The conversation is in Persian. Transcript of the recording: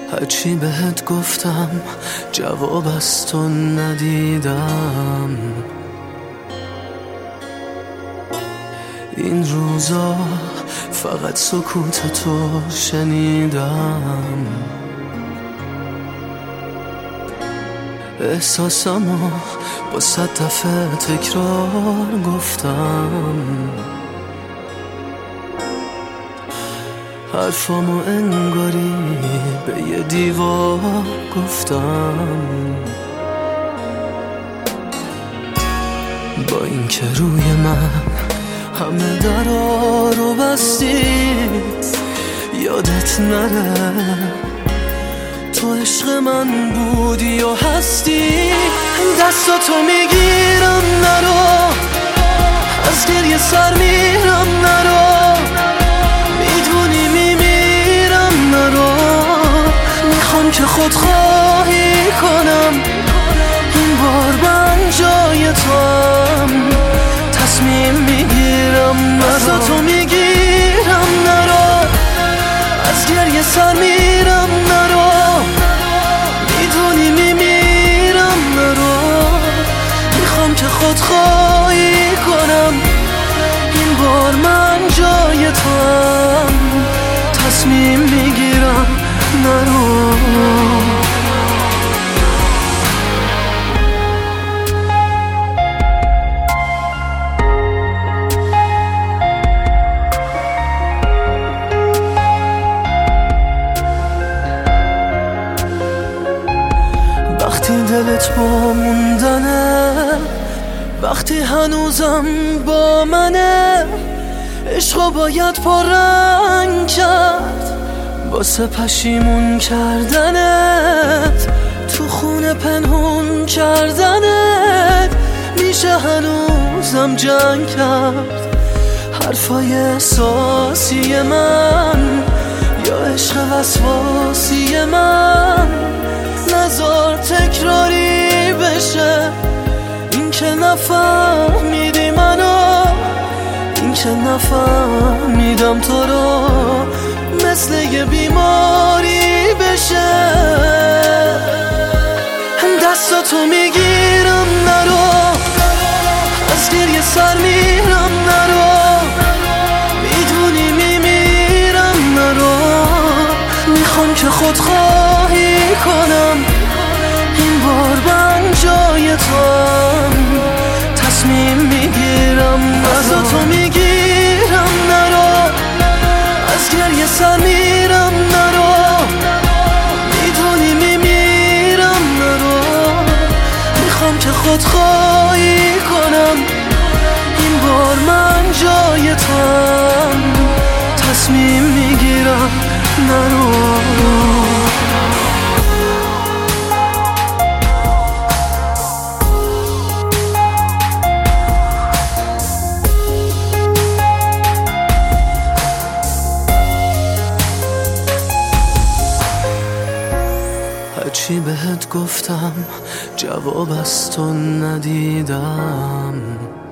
هرچی بهت گفتم جواب از تو ندیدم. این روزا فقط سکوت تو شنیدم. احساسمو با 100 دفعه تکرار گفتم. حرفامو انگاری به یه دیوار گفتم. با اینکه روی من همه درا رو بستی، یادت نره تو عشق من بودی و هستی. دستاتو میگیرم نرو، از گریه سر میرم نرو، میدونی میمیرم نرو. میخوام که خودخواهی کنم، این بار من جای توام، تصمیم میگیرم نرو. دستاتو میگیرم نرو، از گریه سر میرم نرو، میدونی میمیرم نرو. میخوام که خودخواهی کنم، این بار من جای توام، تصمیم میگیرم نرو. وقتی دلت با موندنه، وقتی هنوزم با منه، عشقو باید پررنگ کرد واسه پشیمون کردنت. تو خونه پنهون کردنت میشه هنوزم جنگ کرد. حرفای احساسی من یا عشق وسواسی من، نذار تکراری بشه. این که نفهمیدی منو، این که نفهمیدم تو رو، مثل یه بیماری بشه. دستاتو میگیرم نرو، از گریه سر میرم نرو، میدونی میمیرم نرو. میخوام که خودخواهی کنم، این بار من جای توام، تصمیم میگیرم. دستاتو میگیرم نرو، از گریه سر میرم نرو، میدونی میمیرم نرو. میخوام که خودخواهی کنم، این بار من جای توام، تصمیم میگیرم نرو. هرچی بهت گفتم جواب از تو ندیدم.